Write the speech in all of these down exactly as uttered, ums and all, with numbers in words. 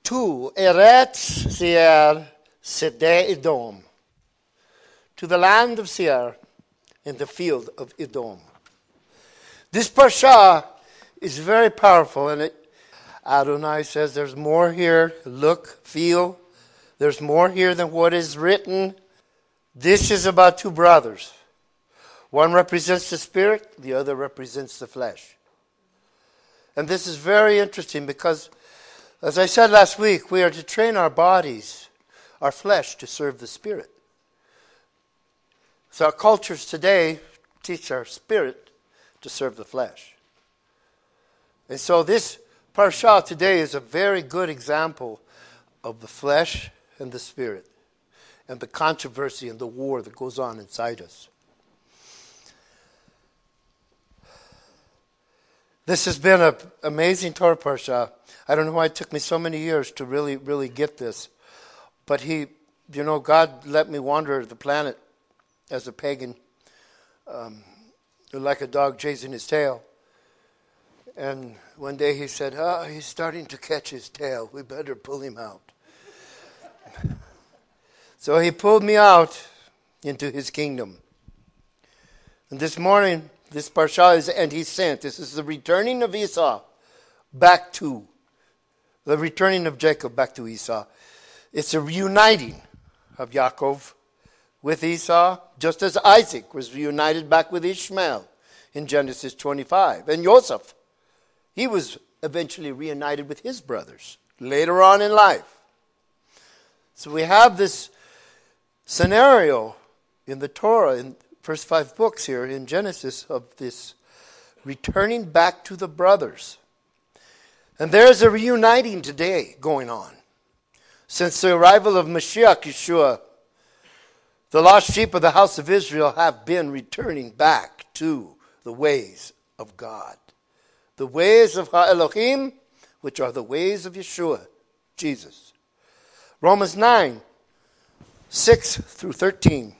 to Eretz Seir Sedeh Edom, to the land of Seir in the field of Edom. This parsha is very powerful, and it, Adonai says there's more here. Look, feel. There's more here than what is written. This is about two brothers. One represents the spirit, the other represents the flesh. And this is very interesting because, as I said last week, we are to train our bodies, our flesh, to serve the spirit. So our cultures today teach our spirit to serve the flesh. And so this parsha today is a very good example of the flesh and the spirit and the controversy and the war that goes on inside us. This has been an amazing Torah parsha. I don't know why it took me so many years to really, really get this. But he, you know, God let me wander the planet as a pagan, um, like a dog chasing his tail. And one day he said, oh, he's starting to catch his tail. We better pull him out. So he pulled me out into his kingdom. And this morning, this parsha is, and he sent. This is the returning of Esau back to, the returning of Jacob back to Esau. It's a reuniting of Yaakov with Esau, just as Isaac was reunited back with Ishmael in Genesis twenty-five. And Joseph, he was eventually reunited with his brothers later on in life. So we have this scenario in the Torah, in first five books here in Genesis, of this returning back to the brothers. And there's a reuniting today going on. Since the arrival of Mashiach Yeshua, the lost sheep of the house of Israel have been returning back to the ways of God. The ways of Ha-Elohim, which are the ways of Yeshua, Jesus. Romans nine, six through thirteen.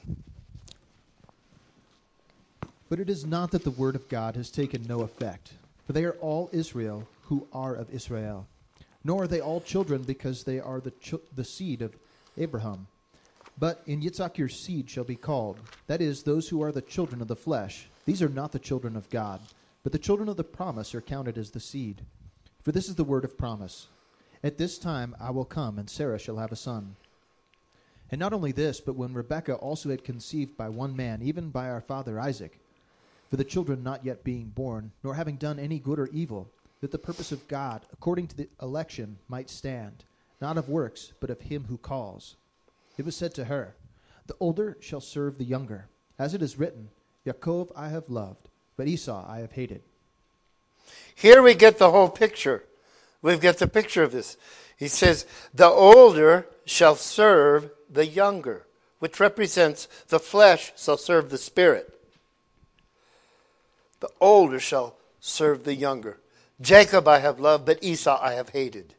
But it is not that the word of God has taken no effect, for they are all Israel who are of Israel. Nor are they all children because they are the ch- the seed of Abraham. But in Yitzhak your seed shall be called, that is, those who are the children of the flesh. These are not the children of God, but the children of the promise are counted as the seed. For this is the word of promise. At this time I will come, and Sarah shall have a son. And not only this, but when Rebekah also had conceived by one man, even by our father Isaac, for the children not yet being born, nor having done any good or evil, that the purpose of God, according to the election, might stand, not of works, but of him who calls. It was said to her, the older shall serve the younger. As it is written, Yaakov I have loved, but Esau I have hated. Here we get the whole picture. We get the picture of this. He says, the older shall serve the younger, which represents the flesh shall serve the spirit. The older shall serve the younger. Jacob I have loved, but Esau I have hated.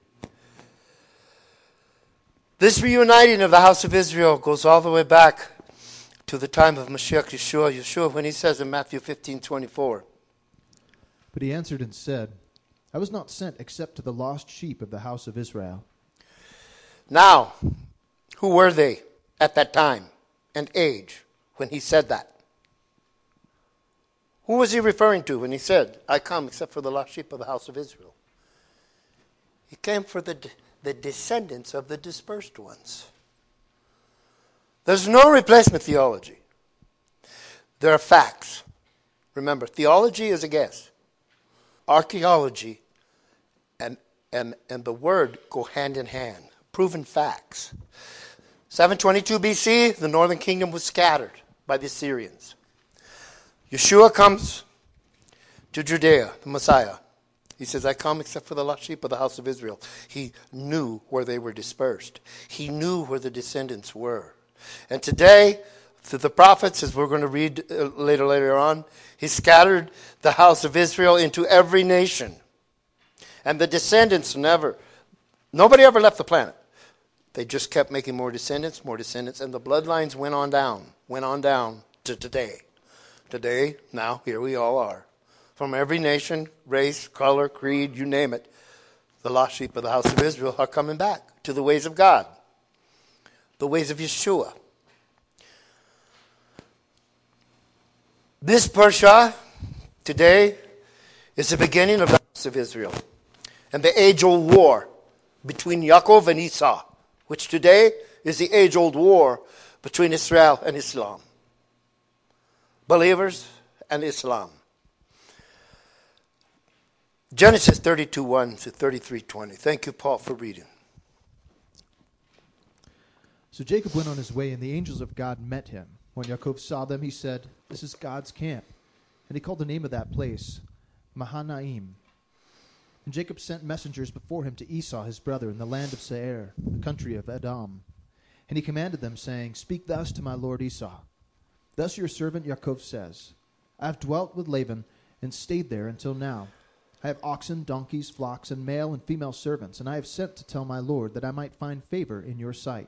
This reuniting of the house of Israel goes all the way back to the time of Mashiach Yeshua, Yeshua, when he says in Matthew fifteen twenty-four. But he answered and said, I was not sent except to the lost sheep of the house of Israel. Now, who were they at that time and age when he said that? Who was he referring to when he said, I come except for the lost sheep of the house of Israel? He came for the, the descendants of the dispersed ones. There's no replacement theology. There are facts. Remember, theology is a guess. Archaeology and, and, and the word go hand in hand. Proven facts. seven twenty-two B C, the northern kingdom was scattered by the Assyrians. Yeshua comes to Judea, the Messiah. He says, I come except for the lost sheep of the house of Israel. He knew where they were dispersed. He knew where the descendants were. And today, through the prophets, as we're going to read later, later on, he scattered the house of Israel into every nation. And the descendants never, nobody ever left the planet. They just kept making more descendants, more descendants, and the bloodlines went on down, went on down to today. Today, now, here we all are. From every nation, race, color, creed, you name it. The lost sheep of the house of Israel are coming back to the ways of God, the ways of Yeshua. This Parsha today is the beginning of the house of Israel and the age-old war between Yaakov and Esau, which today is the age-old war between Israel and Islam. Believers and Islam. Genesis thirty-two one to thirty-three twenty. Thank you, Paul, for reading. So Jacob went on his way, and the angels of God met him. When Yaakov saw them, he said, "This is God's camp." And he called the name of that place Mahanaim. And Jacob sent messengers before him to Esau his brother in the land of Seir, the country of Edom. And he commanded them, saying, "Speak thus to my lord Esau. Thus your servant Yaakov says, I have dwelt with Laban and stayed there until now. I have oxen, donkeys, flocks, and male and female servants, and I have sent to tell my lord that I might find favor in your sight."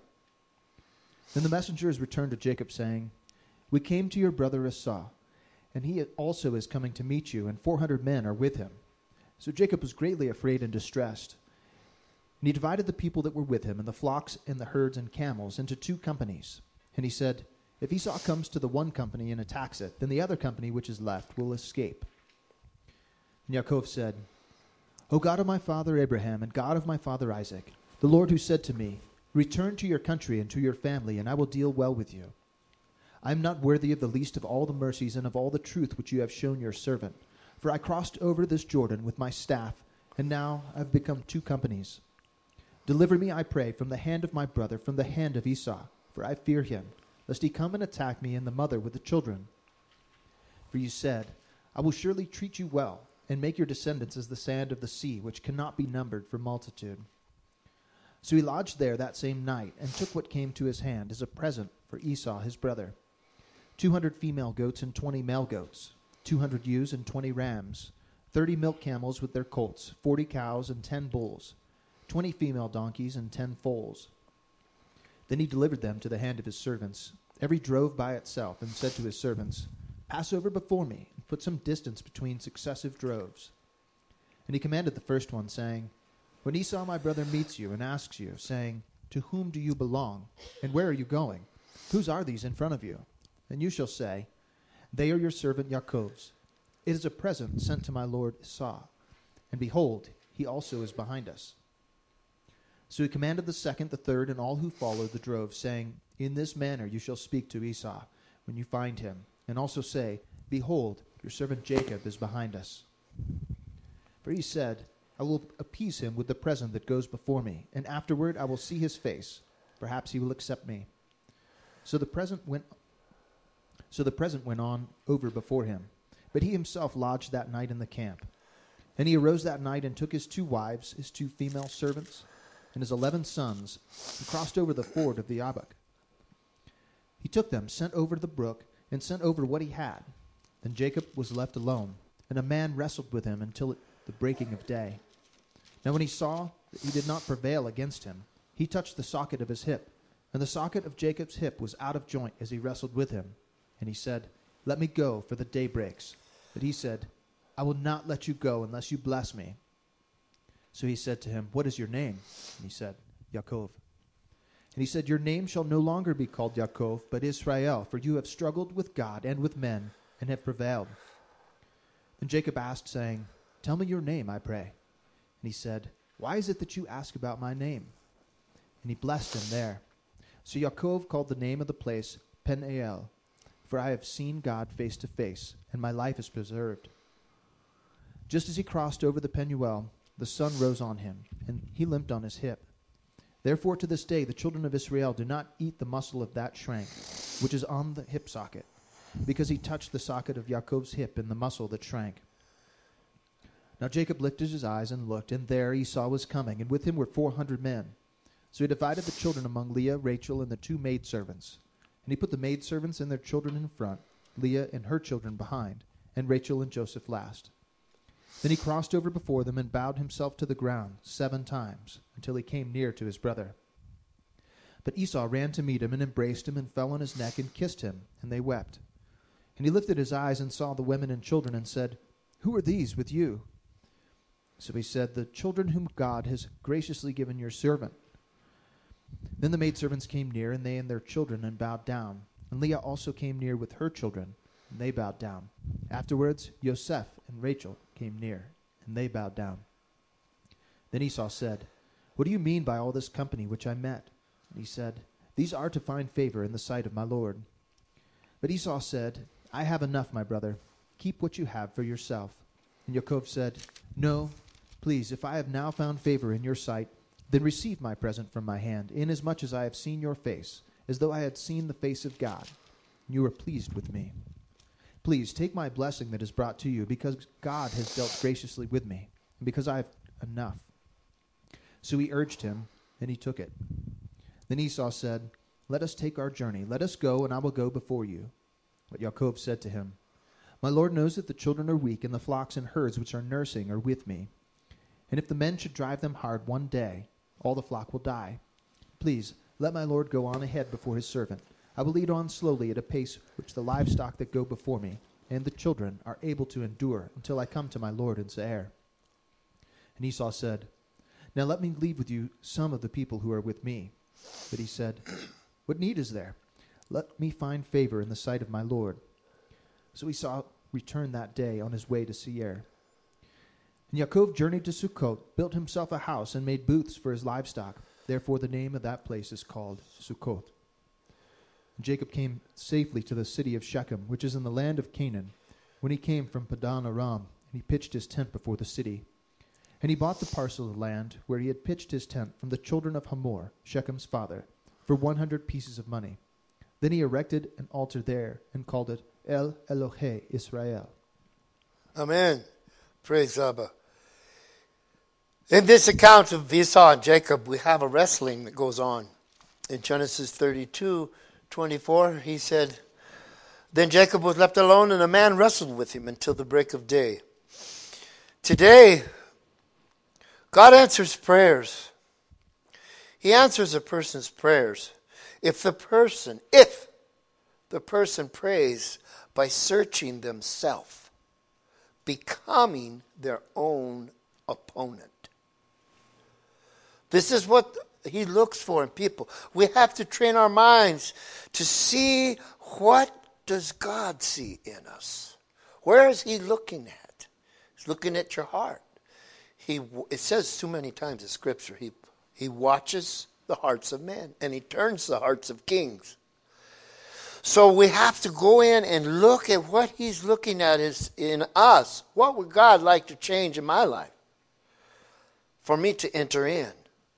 Then the messengers returned to Jacob, saying, "We came to your brother Esau, and he also is coming to meet you, and four hundred men are with him." So Jacob was greatly afraid and distressed. And he divided the people that were with him, and the flocks and the herds and camels, into two companies. And he said, "If Esau comes to the one company and attacks it, then the other company which is left will escape." And Yaakov said, "O God of my father Abraham, and God of my father Isaac, the Lord who said to me, 'Return to your country and to your family, and I will deal well with you.' I am not worthy of the least of all the mercies and of all the truth which you have shown your servant. For I crossed over this Jordan with my staff, and now I have become two companies. Deliver me, I pray, from the hand of my brother, from the hand of Esau, for I fear him, lest he come and attack me and the mother with the children. For you said, I will surely treat you well, and make your descendants as the sand of the sea, which cannot be numbered for multitude." So he lodged there that same night, and took what came to his hand as a present for Esau his brother, two hundred female goats and twenty male goats, two hundred ewes and twenty rams, thirty milk camels with their colts, forty cows and ten bulls, twenty female donkeys and ten foals. Then he delivered them to the hand of his servants, every drove by itself, and said to his servants, "Pass over before me, and put some distance between successive droves." And he commanded the first one, saying, "When Esau my brother meets you and asks you, saying, 'To whom do you belong, and where are you going? Whose are these in front of you?' Then you shall say, 'They are your servant Yaakov's. It is a present sent to my lord Esau. And behold, he also is behind us.'" So he commanded the second, the third, and all who followed the drove, saying, "In this manner you shall speak to Esau when you find him, and also say, 'Behold, your servant Jacob is behind us.' For he said, I will appease him with the present that goes before me, and afterward I will see his face. Perhaps he will accept me." So the present went So the present went on over before him, but he himself lodged that night in the camp. And he arose that night and took his two wives, his two female servants, and his eleven sons, and crossed over the ford of the Jabbok. He took them, sent over the brook, and sent over what he had. Then Jacob was left alone, and a man wrestled with him until it, the breaking of day. Now when he saw that he did not prevail against him, he touched the socket of his hip, and the socket of Jacob's hip was out of joint as he wrestled with him. And he said, "Let me go, for the day breaks." But he said, "I will not let you go unless you bless me." So he said to him, "What is your name?" And he said, "Yaakov." And he said, "Your name shall no longer be called Yaakov, but Israel, for you have struggled with God and with men, and have prevailed." Then Jacob asked, saying, "Tell me your name, I pray." And he said, "Why is it that you ask about my name?" And he blessed him there. So Yaakov called the name of the place Peniel, for I have seen God face to face, and my life is preserved. Just as he crossed over the Penuel, the sun rose on him, and he limped on his hip. Therefore to this day the children of Israel do not eat the muscle of that shank, which is on the hip socket, because he touched the socket of Yaakov's hip in the muscle that shrank. Now Jacob lifted his eyes and looked, and there Esau was coming, and with him were four hundred men. So he divided the children among Leah, Rachel, and the two maidservants. And he put the maidservants and their children in front, Leah and her children behind, and Rachel and Joseph last. Then he crossed over before them and bowed himself to the ground seven times, until he came near to his brother. But Esau ran to meet him and embraced him and fell on his neck and kissed him, and they wept. And he lifted his eyes and saw the women and children and said, "Who are these with you?" So he said, "The children whom God has graciously given your servant." Then the maidservants came near, and they and their children, and bowed down. And Leah also came near with her children, and they bowed down. Afterwards Yosef and Rachel came near, and they bowed down. Then Esau said, "What do you mean by all this company which I met?" And he said, "These are to find favor in the sight of my Lord." But Esau said, "I have enough, my brother. Keep what you have for yourself." And Yaakov said, "No, please, if I have now found favor in your sight, then receive my present from my hand, inasmuch as I have seen your face, as though I had seen the face of God. And you are pleased with me. Please take my blessing that is brought to you, because God has dealt graciously with me, and because I have enough." So he urged him, and he took it. Then Esau said, "Let us take our journey. Let us go, and I will go before you." But Yaakov said to him, "My Lord knows that the children are weak, and the flocks and herds which are nursing are with me. And if the men should drive them hard one day, all the flock will die. Please, let my Lord go on ahead before his servant. I will lead on slowly at a pace which the livestock that go before me and the children are able to endure until I come to my Lord in Seir." And Esau said, "Now let me leave with you some of the people who are with me." But he said, "What need is there? Let me find favor in the sight of my Lord." So Esau returned that day on his way to Seir. And Yaakov journeyed to Sukkot, built himself a house, and made booths for his livestock. Therefore the name of that place is called Sukkot. And Jacob came safely to the city of Shechem, which is in the land of Canaan, when he came from Padan Aram, and he pitched his tent before the city. And he bought the parcel of land where he had pitched his tent from the children of Hamor, Shechem's father, for one hundred pieces of money. Then he erected an altar there, and called it El Elohe Israel. Amen. Praise Abba. In this account of Esau and Jacob, we have a wrestling that goes on. In Genesis thirty-two twenty-four, he said, "Then Jacob was left alone, and a man wrestled with him until the break of day." Today, God answers prayers. He answers a person's prayers if the person, if the person prays by searching themselves, becoming their own opponent. This is what he looks for in people. We have to train our minds to see, what does God see in us? Where is he looking at? He's looking at your heart. He, it says too many times in Scripture, he, he watches the hearts of men, and he turns the hearts of kings. So we have to go in and look at what he's looking at is in us. What would God like to change in my life for me to enter in?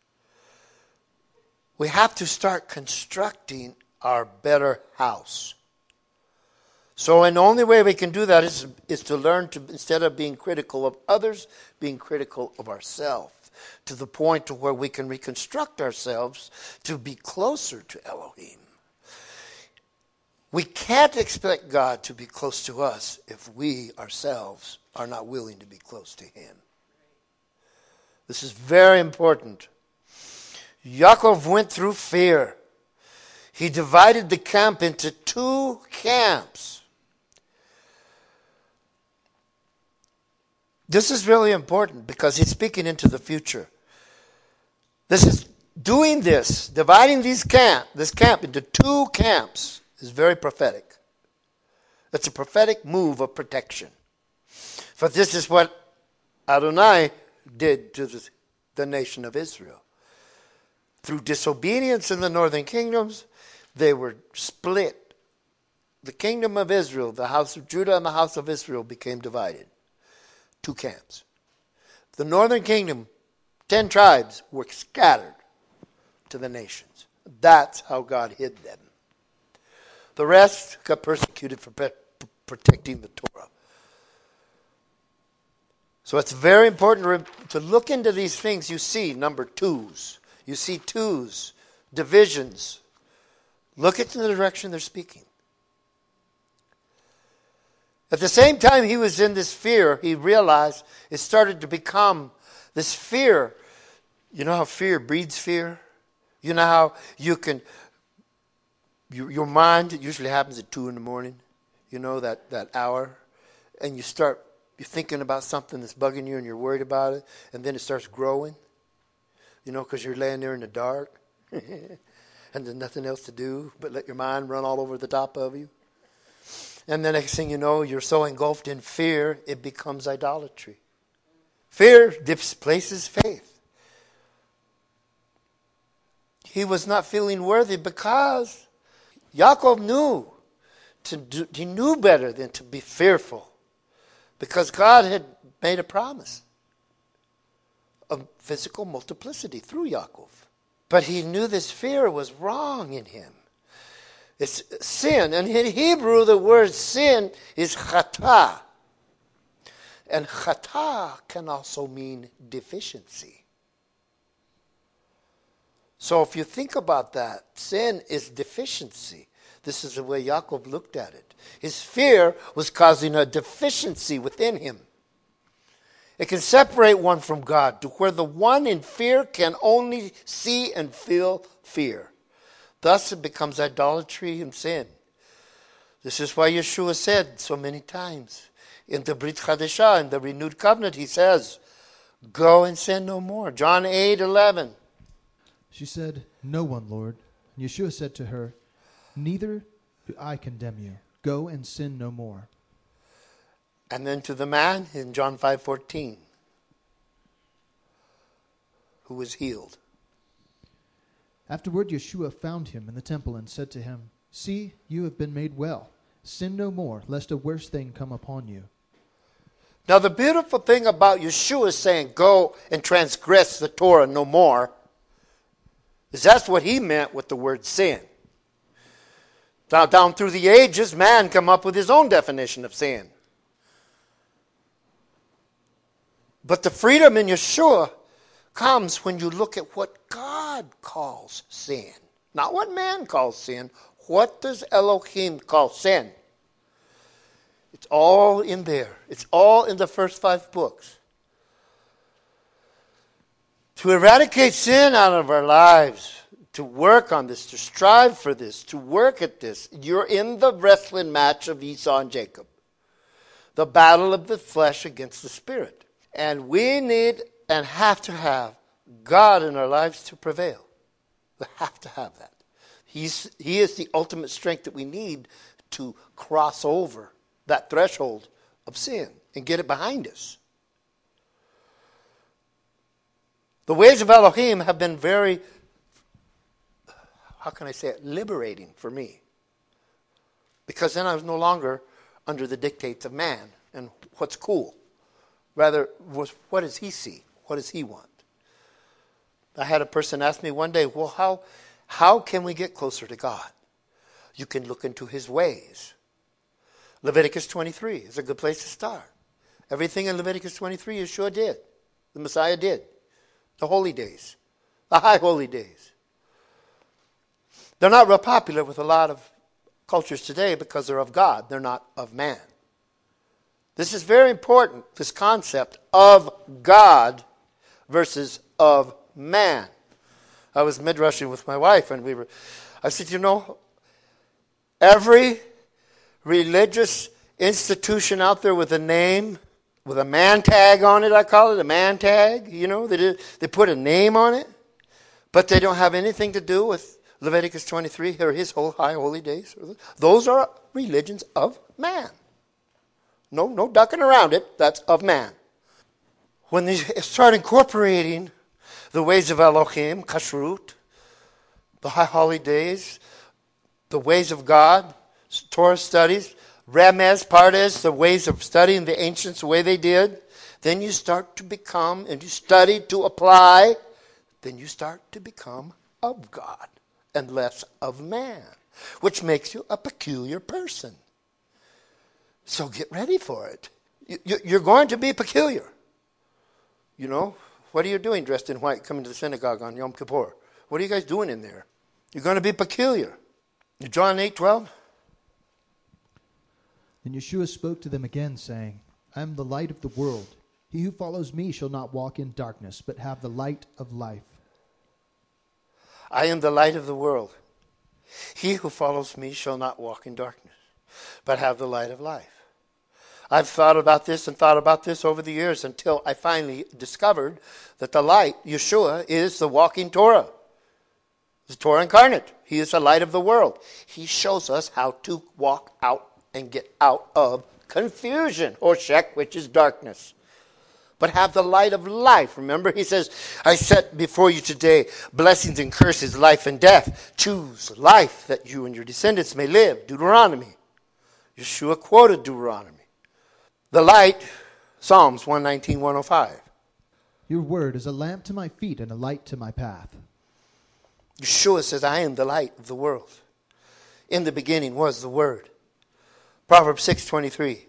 We have to start constructing our better house. So, and the only way we can do that is, is to learn to, instead of being critical of others, being critical of ourselves, to the point to where we can reconstruct ourselves to be closer to Elohim. We can't expect God to be close to us if we ourselves are not willing to be close to him. This is very important. Yaakov went through fear. He divided the camp into two camps. This is really important because he's speaking into the future. This is doing this, dividing these camp, this camp into two camps is very prophetic. It's a prophetic move of protection. For this is what Adonai did to the, the nation of Israel. Through disobedience in the northern kingdoms, they were split. The kingdom of Israel, the house of Judah and the house of Israel became divided. Two camps. The northern kingdom, ten tribes, were scattered to the nations. That's how God hid them. The rest got persecuted for pe- protecting the Torah. So it's very important to, re- to look into these things. You see number twos. You see twos, divisions. Look at the direction they're speaking. At the same time he was in this fear, he realized it started to become this fear. You know how fear breeds fear? You know how you can, you, your mind, it usually happens at two in the morning, you know, that, that hour, and you start You're thinking about something that's bugging you and you're worried about it, and then it starts growing, you know, because you're laying there in the dark and there's nothing else to do but let your mind run all over the top of you. And the next thing you know, you're so engulfed in fear, it becomes idolatry. Fear displaces faith. He was not feeling worthy because Yaakov knew to do, he knew better than to be fearful, because God had made a promise of physical multiplicity through Yaakov. But he knew this fear was wrong in him. It's sin. And in Hebrew, the word sin is chata. And chata can also mean deficiency. So if you think about that, sin is deficiency. This is the way Yaakov looked at it. His fear was causing a deficiency within him. It can separate one from God to where the one in fear can only see and feel fear. Thus it becomes idolatry and sin. This is why Yeshua said so many times in the Brit Chadashah, in the renewed covenant, he says, go and sin no more. John eight eleven. She said, no one, Lord. And Yeshua said to her, neither do I condemn you. Go and sin no more. And then to the man in John five fourteen, who was healed. Afterward, Yeshua found him in the temple and said to him, see, you have been made well. Sin no more, lest a worse thing come upon you. Now the beautiful thing about Yeshua saying, go and transgress the Torah no more, is that's what he meant with the word sin. Now, down through the ages, man come up with his own definition of sin. But the freedom in Yeshua comes when you look at what God calls sin. Not what man calls sin. What does Elohim call sin? It's all in there. It's all in the first five books. To eradicate sin out of our lives, to work on this, to strive for this, to work at this, you're in the wrestling match of Esau and Jacob. The battle of the flesh against the spirit. And we need and have to have God in our lives to prevail. We have to have that. He's, he is the ultimate strength that we need to cross over that threshold of sin and get it behind us. The ways of Elohim have been very, how can I say it, liberating for me. Because then I was no longer under the dictates of man and what's cool. Rather, was what does he see? What does he want? I had a person ask me one day, well, how, how can we get closer to God? You can look into his ways. Leviticus twenty-three is a good place to start. Everything in Leviticus twenty-three Yeshua did. The Messiah did. The holy days. The high holy days. They're not real popular with a lot of cultures today because they're of God. They're not of man. This is very important, this concept of God versus of man. I was mid-rushing with my wife and we were, I said, you know, every religious institution out there with a name, with a man tag on it, I call it, a man tag, you know, they, did, they put a name on it, but they don't have anything to do with Leviticus twenty-three or his whole high holy days. Those are religions of man. No, no ducking around it. That's of man. When they start incorporating the ways of Elohim, kashrut, the high holy days, the ways of God, Torah studies, Remez, Pardes, the ways of studying the ancients the way they did, then you start to become, and you study to apply, then you start to become of God and less of man, which makes you a peculiar person. So get ready for it. You're going to be peculiar. You know, what are you doing dressed in white coming to the synagogue on Yom Kippur? What are you guys doing in there? You're going to be peculiar. John eight twelve. Then Yeshua spoke to them again, saying, I am the light of the world. He who follows me shall not walk in darkness, but have the light of life. I am the light of the world. He who follows me shall not walk in darkness, but have the light of life. I've thought about this and thought about this over the years until I finally discovered that the light, Yeshua, is the walking Torah. The Torah incarnate. He is the light of the world. He shows us how to walk out and get out of confusion, or shek, which is darkness. But have the light of life. Remember, he says, I set before you today blessings and curses, life and death. Choose life that you and your descendants may live. Deuteronomy. Yeshua quoted Deuteronomy. The light, Psalms one nineteen, one oh five. Your word is a lamp to my feet and a light to my path. Yeshua says, I am the light of the world. In the beginning was the Word. Proverbs six twenty-three.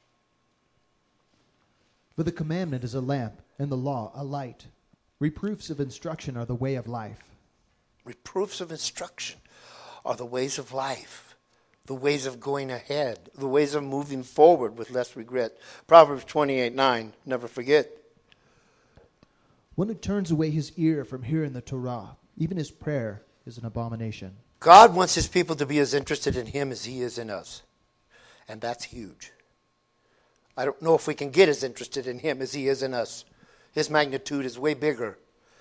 For the commandment is a lamp, and the law a light. Reproofs of instruction are the way of life. Reproofs of instruction are the ways of life. The ways of going ahead. The ways of moving forward with less regret. Proverbs twenty-eight nine. Never forget. One who turns away his ear from hearing the Torah, even his prayer, is an abomination. God wants his people to be as interested in him as he is in us. And that's huge. I don't know if we can get as interested in him as he is in us. His magnitude is way bigger.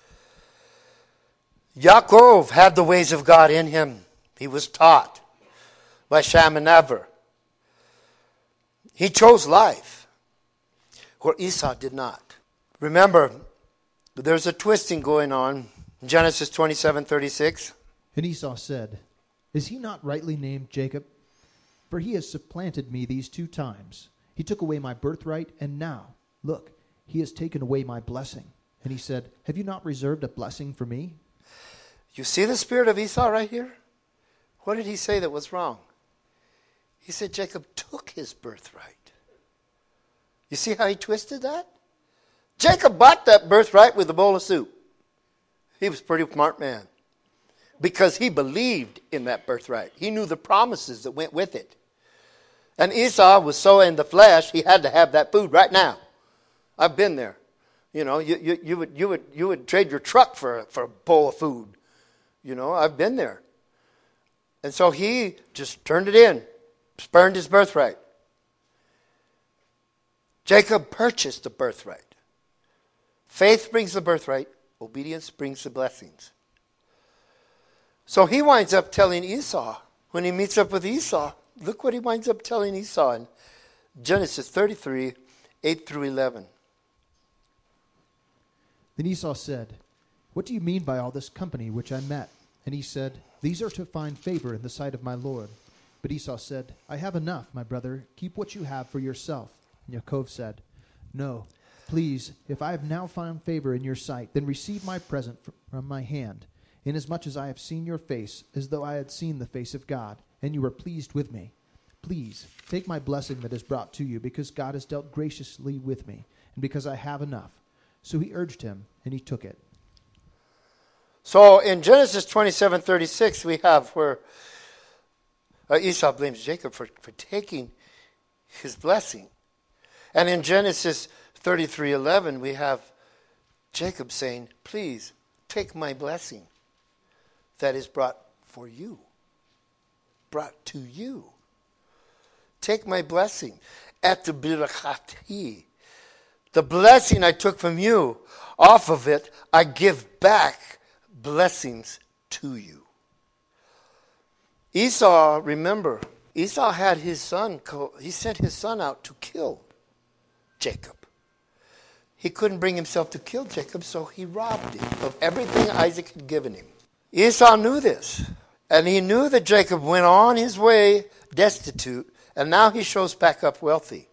Yaakov had the ways of God in him. He was taught by Shem and Ever. He chose life, where Esau did not. Remember, there's a twisting going on. Genesis twenty-seven thirty-six. And Esau said, Is he not rightly named Jacob? For he has supplanted me these two times. He took away my birthright, and now, look, he has taken away my blessing. And he said, Have you not reserved a blessing for me? You see the spirit of Esau right here? What did he say that was wrong? He said Jacob took his birthright. You see how he twisted that? Jacob bought that birthright with a bowl of soup. He was a pretty smart man. Because he believed in that birthright. He knew the promises that went with it. And Esau was so in the flesh, he had to have that food right now. I've been there. You know, you, you, you, would, you, would, you would trade your truck for, for a bowl of food. You know, I've been there. And so he just turned it in. Spurned his birthright. Jacob purchased the birthright. Faith brings the birthright. Obedience brings the blessings. So he winds up telling Esau, when he meets up with Esau, look what he winds up telling Esau in Genesis thirty-three, eight through eleven. Then Esau said, What do you mean by all this company which I met? And he said, These are to find favor in the sight of my Lord. But Esau said, I have enough, my brother. Keep what you have for yourself. And Yaakov said, No, please, if I have now found favor in your sight, then receive my present from my hand, inasmuch as I have seen your face, as though I had seen the face of God, and you were pleased with me. Please, take my blessing that is brought to you, because God has dealt graciously with me, and because I have enough. So he urged him, and he took it. So in Genesis twenty-seven thirty-six, we have where uh, Esau blames Jacob for, for taking his blessing. And in Genesis thirty-three eleven, we have Jacob saying, Please, take my blessing that is brought for you. Brought to you. Take my blessing. At the birachati. The blessing I took from you, off of it, I give back blessings to you. Esau, remember, Esau had his son, he sent his son out to kill Jacob. He couldn't bring himself to kill Jacob, so he robbed him of everything Isaac had given him. Esau knew this, and he knew that Jacob went on his way destitute, and now he shows back up wealthy.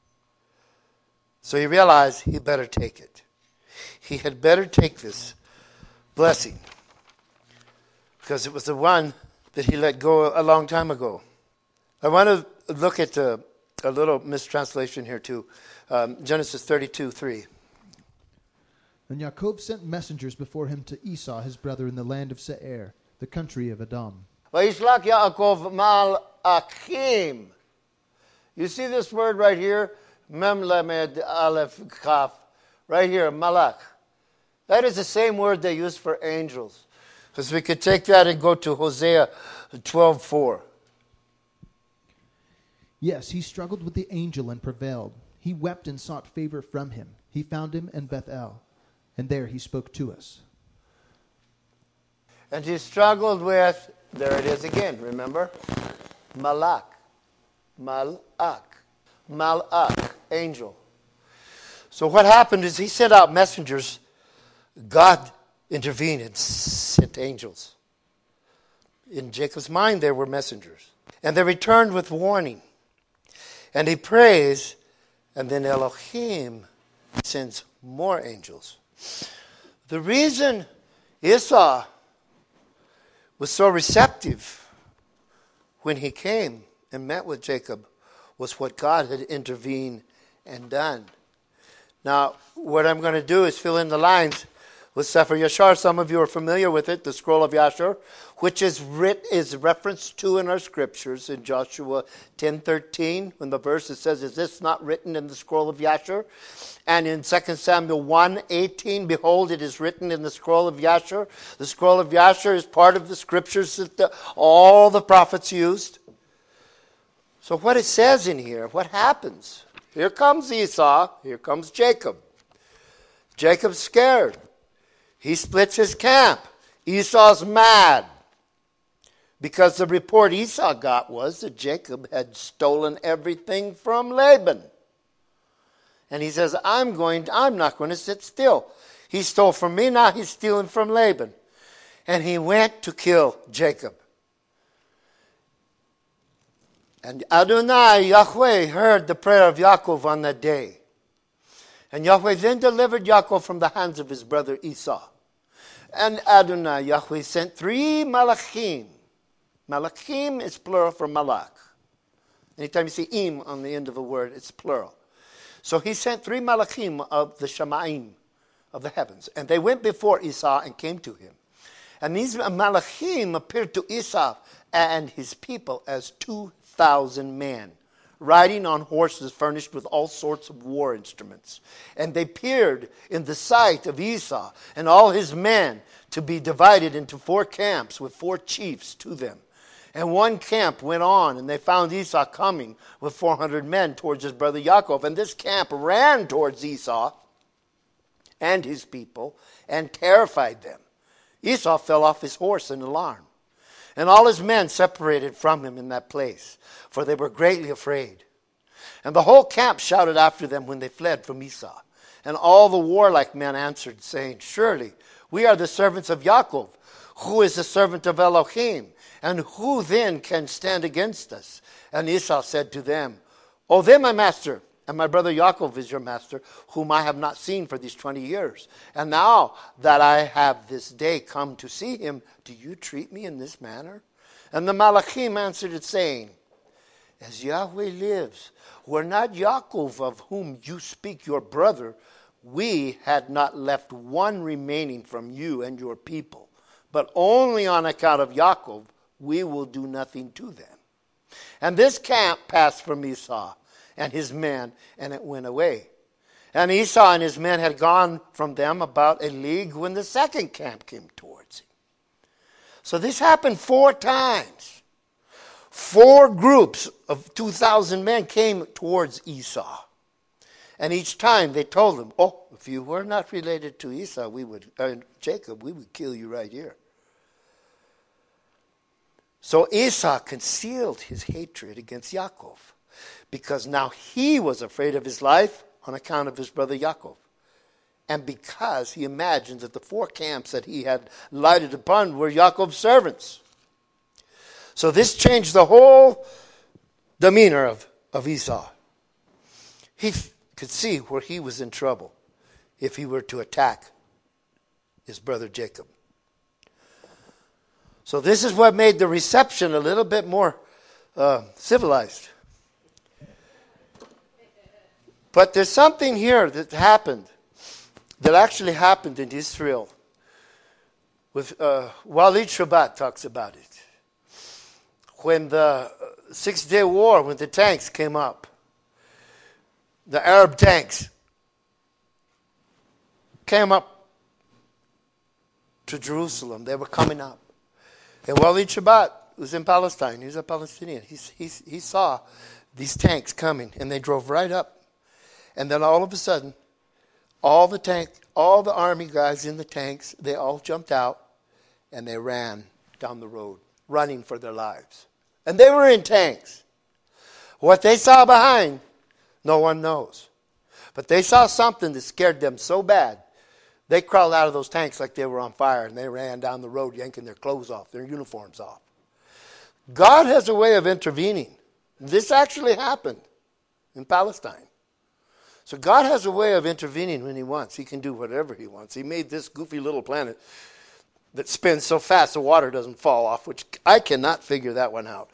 So he realized he better take it. He had better take this blessing, because it was the one that he let go a long time ago. I want to look at a, a little mistranslation here too. Um, Genesis thirty-two three. And Yaakov sent messengers before him to Esau his brother in the land of Seir, the country of Edom. Vayishlach Yaakov malachim. You see this word right here? Mem lamed aleph kaf. Right here, malach. That is the same word they use for angels. Because we could take that and go to Hosea twelve four. Yes, he struggled with the angel and prevailed. He wept and sought favor from him. He found him in Bethel, and there he spoke to us. And he struggled with, there it is again, remember? Malak. Malak. Malak, angel. So what happened is he sent out messengers. God intervened and sent angels. In Jacob's mind, there were messengers. And they returned with warning. And he prays, and then Elohim sends more angels. The reason Esau was so receptive when he came and met with Jacob was what God had intervened and done. Now, what I'm going to do is fill in the lines with Sefer Yashar. Some of you are familiar with it, the scroll of Yashar, which is writ, is referenced to in our scriptures in Joshua ten thirteen, when the verse it says, "Is this not written in the scroll of Yashar?" And in Second Samuel one eighteen, "Behold, it is written in the scroll of Yashar." The scroll of Yashar is part of the scriptures that the, all the prophets used. So what it says in here, what happens? Here comes Esau, here comes Jacob. Jacob's scared. He splits his camp. Esau's mad. Because the report Esau got was that Jacob had stolen everything from Laban. And he says, I'm going, I'm not going to sit still. He stole from me, now he's stealing from Laban. And he went to kill Jacob. And Adonai, Yahweh, heard the prayer of Yaakov on that day. And Yahweh then delivered Yaakov from the hands of his brother Esau. And Adonai, Yahweh, sent three malachim. Malachim is plural for malach. Anytime you see im on the end of a word, it's plural. So he sent three malachim of the Shamaim, of the heavens. And they went before Esau and came to him. And these malachim appeared to Esau and his people as two thousand men, riding on horses furnished with all sorts of war instruments. And they appeared in the sight of Esau and all his men to be divided into four camps with four chiefs to them. And one camp went on, and they found Esau coming with four hundred men towards his brother Yaakov. And this camp ran towards Esau and his people and terrified them. Esau fell off his horse in alarm. And all his men separated from him in that place, for they were greatly afraid. And the whole camp shouted after them when they fled from Esau. And all the warlike men answered, saying, Surely we are the servants of Yaakov, who is the servant of Elohim. And who then can stand against us? And Esau said to them, O then my master, and my brother Yaakov is your master, whom I have not seen for these twenty years. And now that I have this day come to see him, do you treat me in this manner? And the Malachim answered it, saying, As Yahweh lives, were not Yaakov, of whom you speak, your brother, we had not left one remaining from you and your people. But only on account of Yaakov, we will do nothing to them. And this camp passed from Esau and his men, and it went away. And Esau and his men had gone from them about a league when the second camp came towards him. So this happened four times. Four groups of two thousand men came towards Esau. And each time they told him, oh, if you were not related to Esau, we would, uh, Jacob, we would kill you right here. So Esau concealed his hatred against Yaakov, because now he was afraid of his life on account of his brother Yaakov. And because he imagined that the four camps that he had lighted upon were Yaakov's servants. So this changed the whole demeanor of, of Esau. He f- could see where he was in trouble if he were to attack his brother Jacob. So this is what made the reception a little bit more uh, civilized. But there's something here that happened, that actually happened in Israel. With uh, Walid Shabbat talks about it. When the Six-Day War, when the tanks came up, the Arab tanks came up to Jerusalem. They were coming up. And Walid Shabbat was in Palestine. He's a Palestinian. He, he, he saw these tanks coming, and they drove right up. And then all of a sudden, all the tank, all the army guys in the tanks, they all jumped out, and they ran down the road, running for their lives. And they were in tanks. What they saw behind, no one knows. But they saw something that scared them so bad, they crawled out of those tanks like they were on fire, and they ran down the road yanking their clothes off, their uniforms off. God has a way of intervening. This actually happened in Palestine. So God has a way of intervening when he wants. He can do whatever he wants. He made this goofy little planet that spins so fast the water doesn't fall off, which I cannot figure that one out.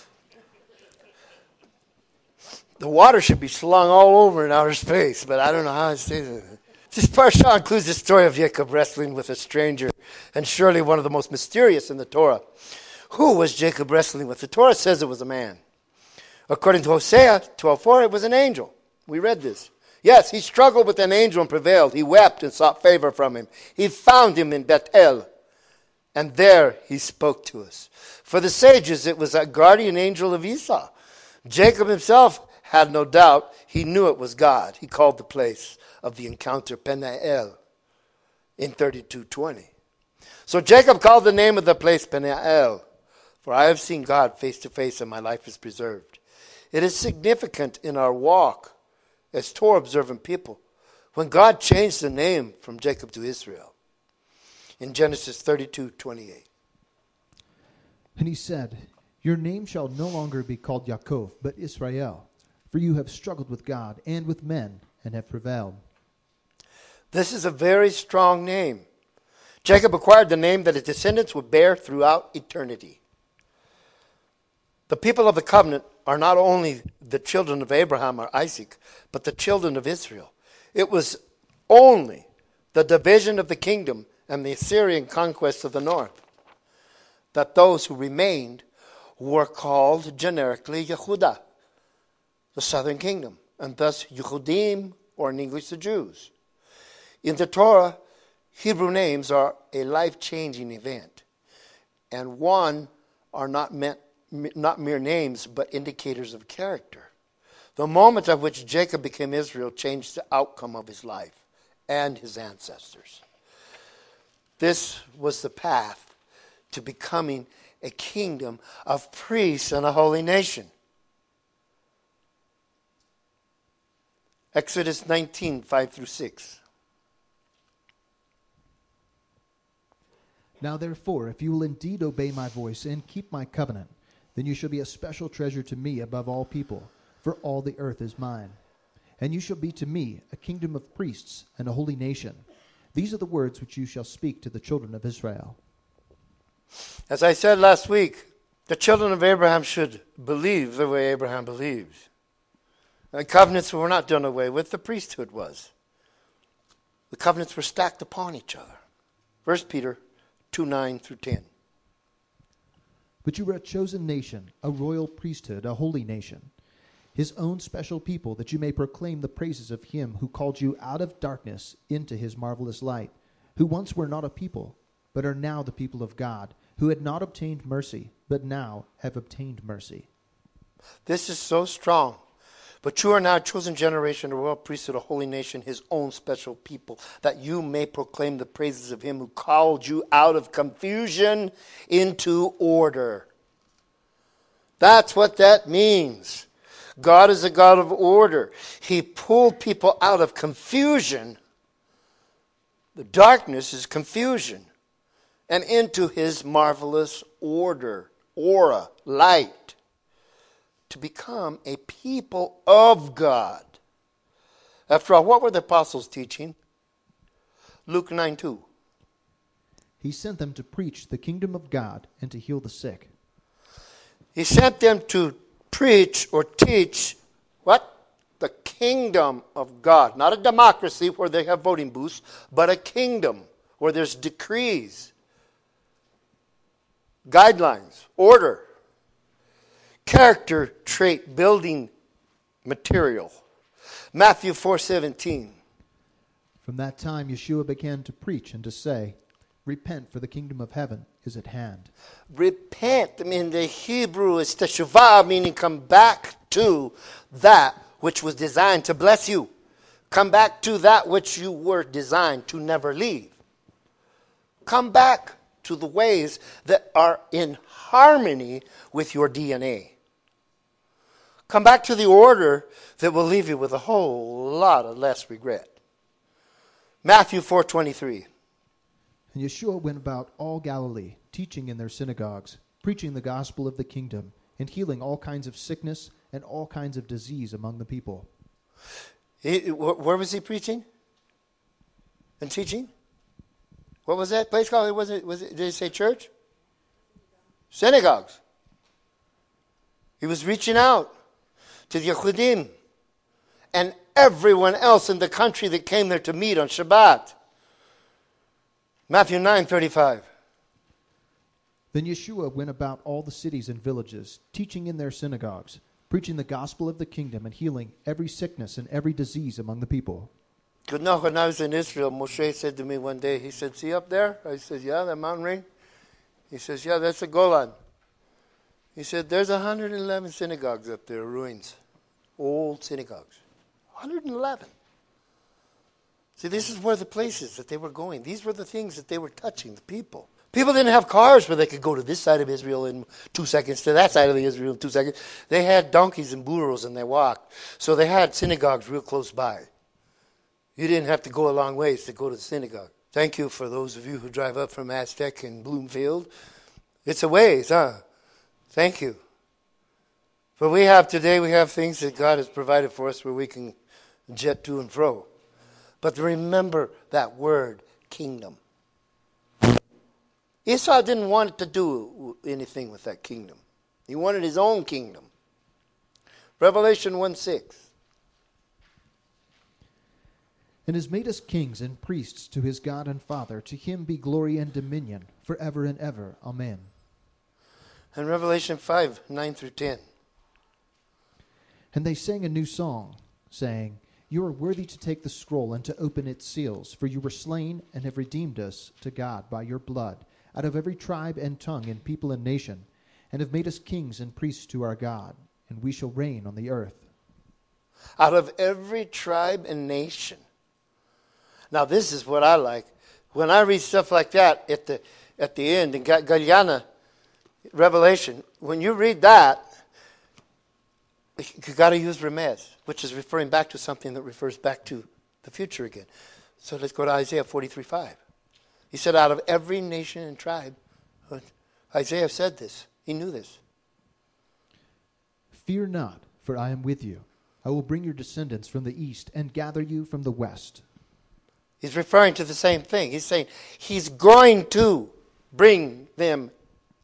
The water should be slung all over in outer space, but I don't know how it stays in it. This parsha includes the story of Jacob wrestling with a stranger, and surely one of the most mysterious in the Torah. Who was Jacob wrestling with? The Torah says it was a man. According to Hosea twelve four, it was an angel. We read this. Yes, he struggled with an angel and prevailed. He wept and sought favor from him. He found him in Bethel, and there he spoke to us. For the sages, it was a guardian angel of Esau. Jacob himself had no doubt. He knew it was God. He called the place of the encounter Peniel in thirty-two twenty. So Jacob called the name of the place Peniel, for I have seen God face to face and my life is preserved. It is significant in our walk as Torah observant people when God changed the name from Jacob to Israel in Genesis thirty-two twenty-eight. And he said, your name shall no longer be called Yaakov, but Israel, for you have struggled with God and with men and have prevailed. This is a very strong name. Jacob acquired the name that his descendants would bear throughout eternity. The people of the covenant are not only the children of Abraham or Isaac, but the children of Israel. It was only the division of the kingdom and the Assyrian conquest of the north that those who remained were called generically Yehudah, the southern kingdom, and thus Yehudim, or in English the Jews. In the Torah, Hebrew names are a life-changing event, and one are not meant not mere names, but indicators of character. The moment at which Jacob became Israel changed the outcome of his life and his ancestors. This was the path to becoming a kingdom of priests and a holy nation. Exodus nineteen, five through six. Now therefore, if you will indeed obey my voice and keep my covenant, then you shall be a special treasure to me above all people, for all the earth is mine. And you shall be to me a kingdom of priests and a holy nation. These are the words which you shall speak to the children of Israel. As I said last week, the children of Abraham should believe the way Abraham believes. The covenants were not done away with, the priesthood was. The covenants were stacked upon each other. First Peter two, nine through ten. But you were a chosen nation, a royal priesthood, a holy nation, his own special people, that you may proclaim the praises of him who called you out of darkness into his marvelous light, who once were not a people, but are now the people of God, who had not obtained mercy, but now have obtained mercy. This is so strong. But you are now a chosen generation, a royal priesthood, a holy nation, his own special people, that you may proclaim the praises of him who called you out of confusion into order. That's what that means. God is a God of order. He pulled people out of confusion. The darkness is confusion. And into his marvelous order, aura, light, to become a people of God. After all, what were the apostles teaching? Luke nine two. He sent them to preach the kingdom of God and to heal the sick. He sent them to preach or teach what? The kingdom of God. Not a democracy where they have voting booths, but a kingdom where there's decrees, guidelines, order, character trait building material. Matthew four seventeen. From that time Yeshua began to preach and to say, Repent, for the kingdom of heaven is at hand. Repent, I mean, the Hebrew is teshuvah, meaning come back to that which was designed to bless you. Come back to that which you were designed to never leave. Come back to the ways that are in harmony with your D N A. Come back to the order that will leave you with a whole lot of less regret. Matthew four twenty-three. And Yeshua went about all Galilee, teaching in their synagogues, preaching the gospel of the kingdom, and healing all kinds of sickness and all kinds of disease among the people. He, where was he preaching and teaching? What was that place called? Was it, was it, did he say church? Synagogues. He was reaching out to the Yehudim and everyone else in the country that came there to meet on Shabbat. Matthew nine thirty-five. Then Yeshua went about all the cities and villages, teaching in their synagogues, preaching the gospel of the kingdom, and healing every sickness and every disease among the people. Good now, when I was in Israel, Moshe said to me one day, he said, see up there? I said, yeah, that mountain range. He says, yeah, that's the Golan. He said, there's one hundred eleven synagogues up there, ruins. Old synagogues. one hundred eleven. See, this is where the places that they were going. These were the things that they were touching, the people. People didn't have cars where they could go to this side of Israel in two seconds, to that side of Israel in two seconds. They had donkeys and burros and they walked. So they had synagogues real close by. You didn't have to go a long ways to go to the synagogue. Thank you for those of you who drive up from Aztec and Bloomfield. It's a ways, huh? Thank you. But we have today, we have things that God has provided for us where we can jet to and fro. But remember that word, kingdom. Esau didn't want to do anything with that kingdom. He wanted his own kingdom. Revelation one six. And has made us kings and priests to his God and Father. To him be glory and dominion forever and ever. Amen. And Revelation five nine through ten. And they sang a new song, saying, You are worthy to take the scroll and to open its seals, for you were slain and have redeemed us to God by your blood, out of every tribe and tongue and people and nation, and have made us kings and priests to our God, and we shall reign on the earth. Out of every tribe and nation. Now this is what I like. When I read stuff like that at the at the end in Galiana, Revelation, when you read that, you got to use remez, which is referring back to something that refers back to the future again. So let's go to Isaiah forty-three five. He said, out of every nation and tribe, Isaiah said this. He knew this. Fear not, for I am with you. I will bring your descendants from the east and gather you from the west. He's referring to the same thing. He's saying he's going to bring them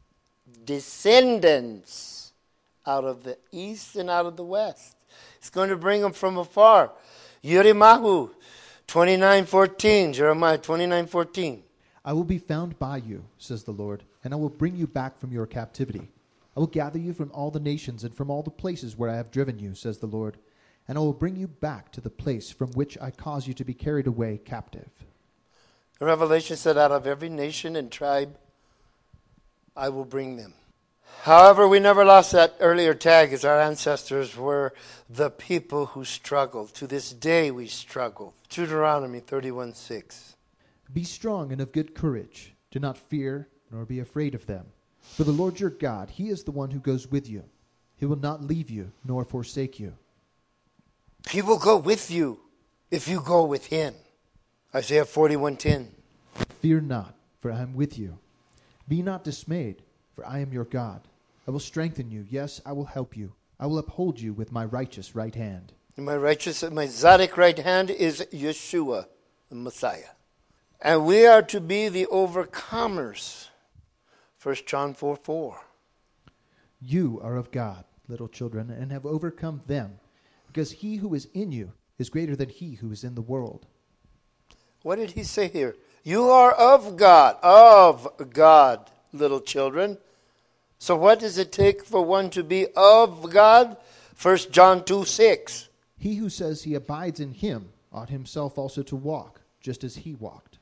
descendants out of the east and out of the west. He's going to bring them from afar. Yerimahu twenty-nine fourteen, Jeremiah twenty-nine fourteen. I will be found by you, says the Lord, and I will bring you back from your captivity. I will gather you from all the nations and from all the places where I have driven you, says the Lord, and I will bring you back to the place from which I caused you to be carried away captive. The Revelation said, out of every nation and tribe, I will bring them. However, we never lost that earlier tag, as our ancestors were the people who struggled. To this day we struggle. Deuteronomy thirty-one six. Be strong and of good courage. Do not fear, nor be afraid of them. For the Lord your God, he is the one who goes with you. He will not leave you, nor forsake you. He will go with you if you go with him. Isaiah forty-one ten. Fear not, for I am with you. Be not dismayed, for I am your God. I will strengthen you. Yes, I will help you. I will uphold you with my righteous right hand. And my righteous, my Zadok right hand is Yeshua, the Messiah. And we are to be the overcomers. First John four four. You are of God, little children, and have overcome them, because he who is in you is greater than he who is in the world. What did he say here? You are of God, of God, little children. So what does it take for one to be of God? First John two six. He who says he abides in him ought himself also to walk, just as he walked.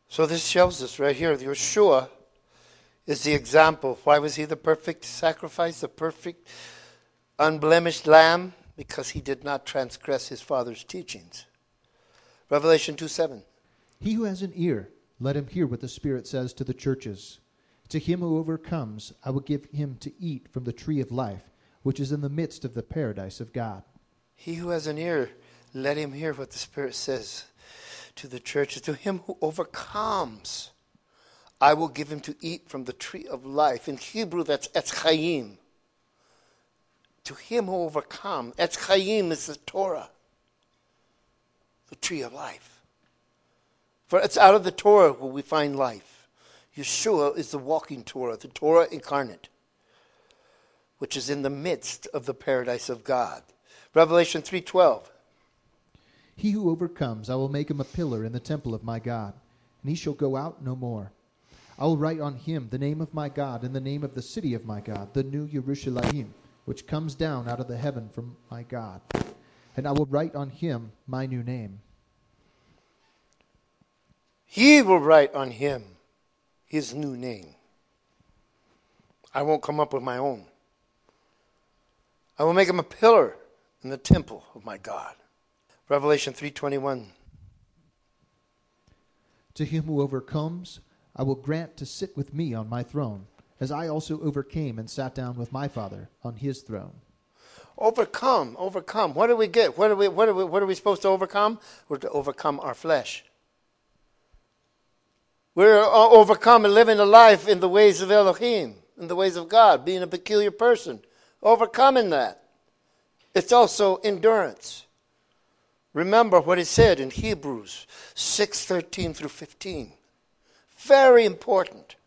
So this shows us right here, Yeshua is the example. Why was he the perfect sacrifice, the perfect unblemished lamb? Because he did not transgress his Father's teachings. Revelation two seven. He who has an ear, let him hear what the Spirit says to the churches. To him who overcomes, I will give him to eat from the tree of life, which is in the midst of the paradise of God. He who has an ear, let him hear what the Spirit says to the churches. To him who overcomes, I will give him to eat from the tree of life. In Hebrew, that's Etz Chaim. To him who overcomes, Etz Chaim is the Torah, the tree of life. For it's out of the Torah where we find life. Yeshua is the walking Torah, the Torah incarnate, which is in the midst of the paradise of God. Revelation three twelve. He who overcomes, I will make him a pillar in the temple of my God, and he shall go out no more. I will write on him the name of my God and the name of the city of my God, the new Yerushalayim, which comes down out of the heaven from my God. And I will write on him my new name. He will write on him his new name. I won't come up with my own. I will make him a pillar in the temple of my God. Revelation three twenty-one. To him who overcomes, I will grant to sit with me on my throne, as I also overcame and sat down with my Father on his throne. Overcome, overcome. What do we get? What are we, what are we, what are we supposed to overcome? We're to overcome our flesh. We're overcome and living a life in the ways of Elohim, in the ways of God, being a peculiar person. Overcoming that. It's also endurance. Remember what it said in Hebrews six thirteen through fifteen. Very important.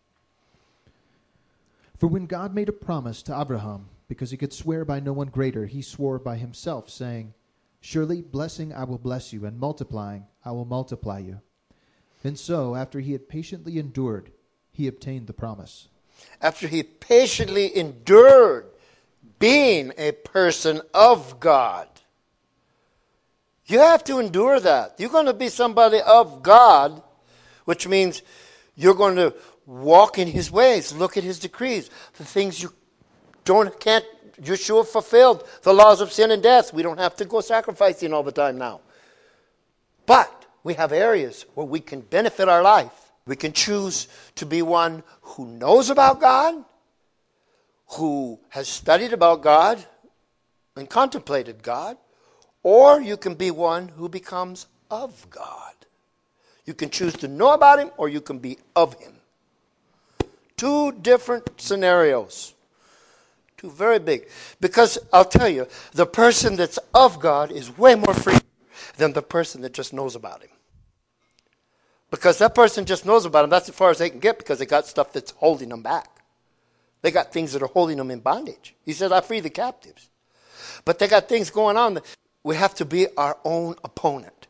For when God made a promise to Abraham, because he could swear by no one greater, he swore by himself, saying, Surely blessing I will bless you, and multiplying I will multiply you. And so, after he had patiently endured, he obtained the promise. After he patiently endured being a person of God. You have to endure that. You're going to be somebody of God, which means you're going to walk in his ways, look at his decrees, the things you don't can't. Yeshua fulfilled the laws of sin and death. We don't have to go sacrificing all the time now. But we have areas where we can benefit our life. We can choose to be one who knows about God, who has studied about God and contemplated God, or you can be one who becomes of God. You can choose to know about him, or you can be of him. Two different scenarios. Two very big. Because I'll tell you, the person that's of God is way more free than the person that just knows about him. Because that person just knows about him, that's as far as they can get, because they got stuff that's holding them back. They got things that are holding them in bondage. He said, I free the captives. But they got things going on. That we have to be our own opponent.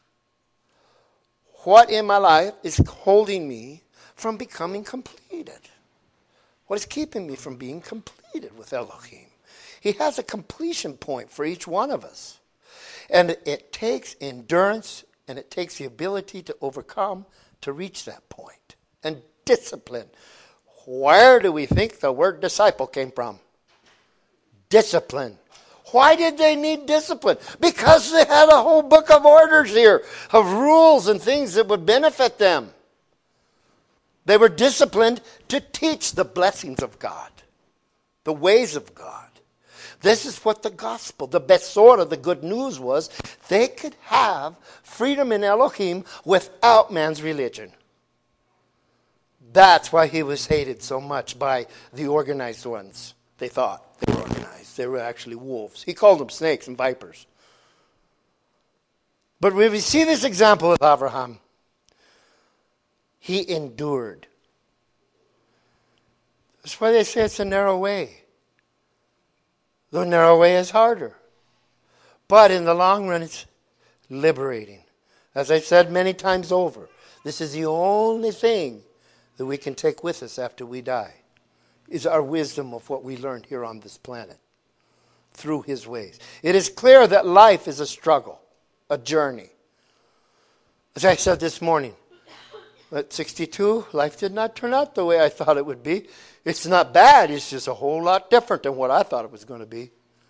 What in my life is holding me from becoming completed? What is keeping me from being completed with Elohim? He has a completion point for each one of us. And it takes endurance and it takes the ability to overcome to reach that point. And discipline. Where do we think the word disciple came from? Discipline. Why did they need discipline? Because they had a whole book of orders here, of rules and things that would benefit them. They were disciplined to teach the blessings of God, the ways of God. This is what the gospel, the Besora, the good news was. They could have freedom in Elohim without man's religion. That's why he was hated so much by the organized ones. They thought they were organized. They were actually wolves. He called them snakes and vipers. But when we see this example of Abraham, he endured. That's why they say it's a narrow way. The narrow way is harder. But in the long run, it's liberating. As I've said many times over, this is the only thing that we can take with us after we die, is our wisdom of what we learned here on this planet through his ways. It is clear that life is a struggle, a journey. As I said this morning, At sixty-two, life did not turn out the way I thought it would be. It's not bad. It's just a whole lot different than what I thought it was going to be.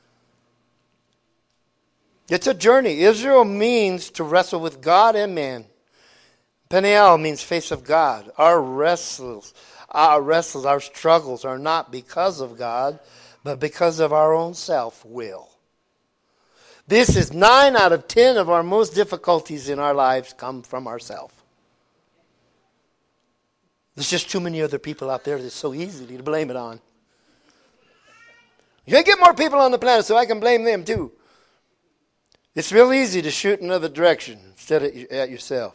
It's a journey. Israel means to wrestle with God and man. Peniel means face of God. Our wrestles, our wrestles, our struggles are not because of God, but because of our own self-will. This is nine out of ten of our most difficulties in our lives come from ourselves. There's just too many other people out there that's so easily to blame it on. You can't get more people on the planet so I can blame them too. It's real easy to shoot in another direction instead of at yourself.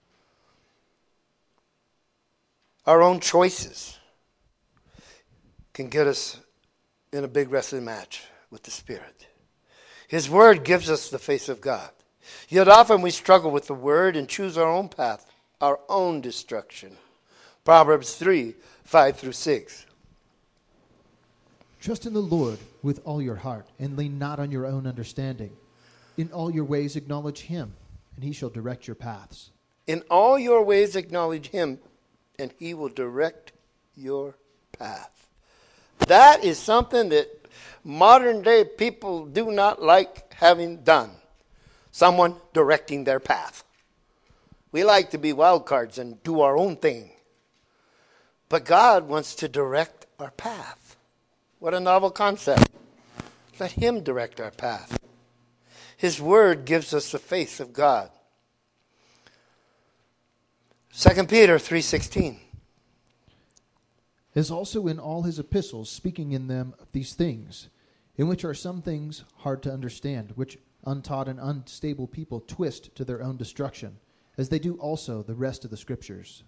Our own choices can get us in a big wrestling match with the Spirit. His Word gives us the face of God. Yet often we struggle with the Word and choose our own path, our own destruction. Proverbs three, five through six. Trust in the Lord with all your heart, and lean not on your own understanding. In all your ways acknowledge him, and he shall direct your paths. In all your ways acknowledge him, and he will direct your path. That is something that modern day people do not like having done. Someone directing their path. We like to be wild cards and do our own thing. But God wants to direct our path. What a novel concept. Let him direct our path. His Word gives us the face of God. Second Peter three sixteen. As also in all his epistles, speaking in them of these things, in which are some things hard to understand, which untaught and unstable people twist to their own destruction, as they do also the rest of the Scriptures.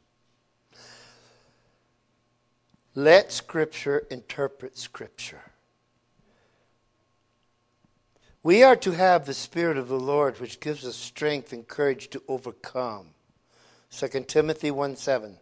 Let Scripture interpret Scripture. We are to have the Spirit of the Lord, which gives us strength and courage to overcome. Second Timothy one seven.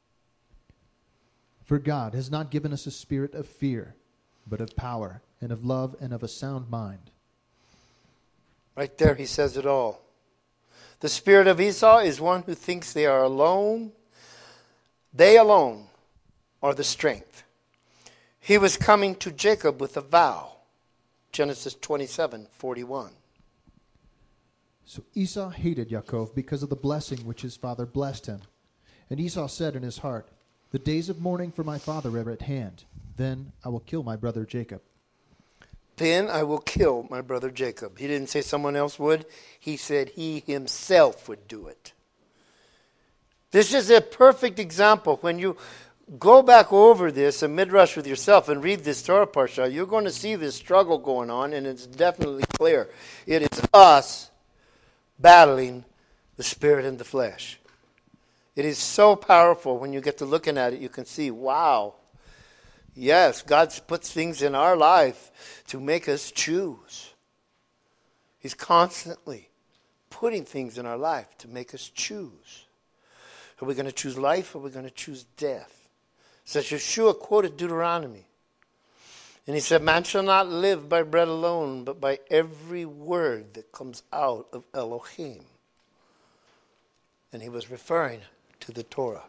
For God has not given us a spirit of fear, but of power, and of love, and of a sound mind. Right there he says it all. The spirit of Esau is one who thinks they are alone. They alone are the strength. He was coming to Jacob with a vow. Genesis twenty-seven forty-one. So Esau hated Yaakov because of the blessing which his father blessed him. And Esau said in his heart, the days of mourning for my father are at hand. Then I will kill my brother Jacob. Then I will kill my brother Jacob. He didn't say someone else would. He said he himself would do it. This is a perfect example. When you go back over this and midrash with yourself and read this Torah parsha, you're going to see this struggle going on, and it's definitely clear. It is us battling the spirit and the flesh. It is so powerful when you get to looking at it. You can see, wow, yes, God puts things in our life to make us choose. He's constantly putting things in our life to make us choose. Are we going to choose life, or are we going to choose death? So Yeshua quoted Deuteronomy. And he said, man shall not live by bread alone, but by every word that comes out of Elohim. And he was referring to the Torah.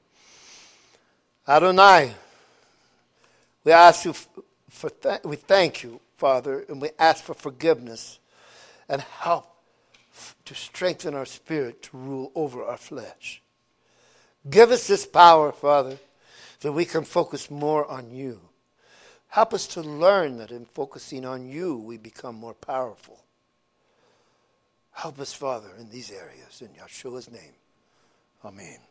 Adonai, we ask you for th- we thank you, Father, and we ask for forgiveness and help f- to strengthen our spirit to rule over our flesh. Give us this power, Father, that we can focus more on you. Help us to learn that in focusing on you, we become more powerful. Help us, Father, in these areas. In Yeshua's name. Amen.